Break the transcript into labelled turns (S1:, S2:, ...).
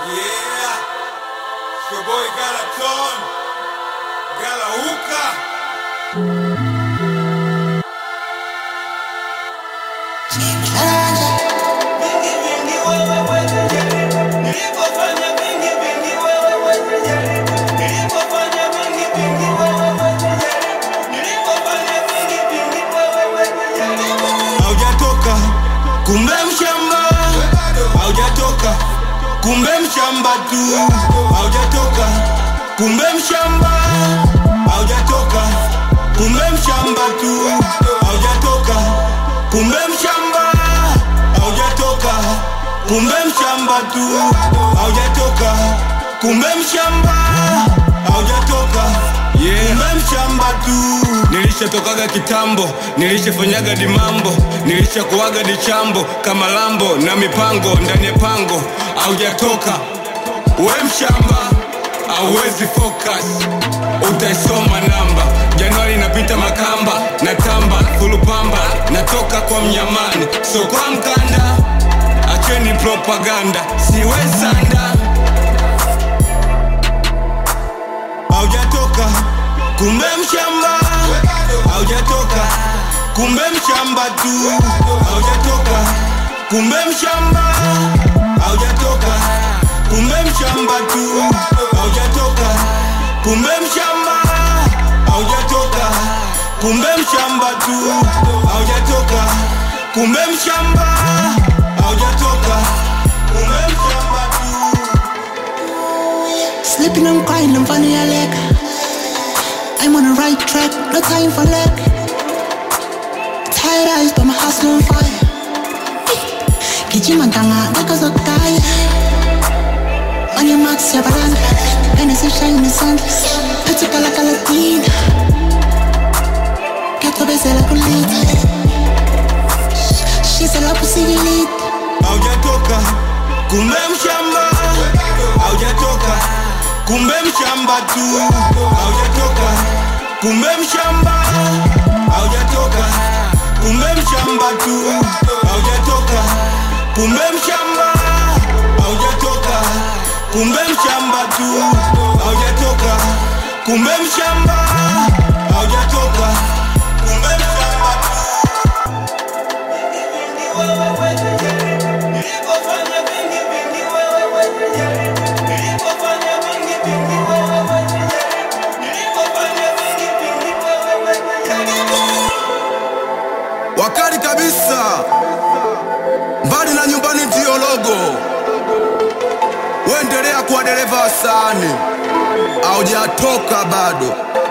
S1: Yeah, your boy got a ton, got a hookah.
S2: Haujatoka kumbe mshamba, haujatoka kumbe mshamba tu, haujatoka kumbe mshamba, haujatoka kumbe mshamba tu, haujatoka kumbe mshamba, haujatoka kumbe mshamba tu, haujatoka kumbe mshamba, haujatoka kumbe mshamba tu. Nilishatokaga kitambo, nilishafanyaga dimambo, nilishakuaga dichambo kama lambo na mipango ndani ya pango. Haujatoka we mshamba, hauwezi focus, utaisoma namba. Januari inapita makamba, natamba fulupamba, natoka kwa mnyamani so kwa mkanda. Acheni propaganda, siwezanda. Haujatoka kumbe mshamba, haujatoka kumbe mshamba tu, haujatoka kumbe mshamba, haujatoka kumbe mshamba tu, haujatoka kumbe mshamba, haujatoka kumbe mshamba tu, haujatoka kumbe mshamba, haujatoka kumbe mshamba tu.
S3: Sleeping, I'm crying, I'm funny, I like. I'm on the right track, no time for luck. Tired eyes, but my heart's on fire. Kijimantanga, niggas are tired. On your marks, you're around. And it's a shiny sun. It's a color, teen. Get to base, like a lead. She's a love to see you lead.
S2: Haujatoka kumbe mshamba, haujatoka kumbe mshamba tu, haujatoka kumbe mshamba, haujatoka kumbe mshamba tu, haujatoka kumbe mshamba, haujatoka kumbe mshamba tu, haujatoka kumbe mshamba, haujatoka kumbe mshamba tu. Wakali kabisa, mbali na nyumbani ndio logo. Uendelea kuwa dereva wasani, haujatoka bado.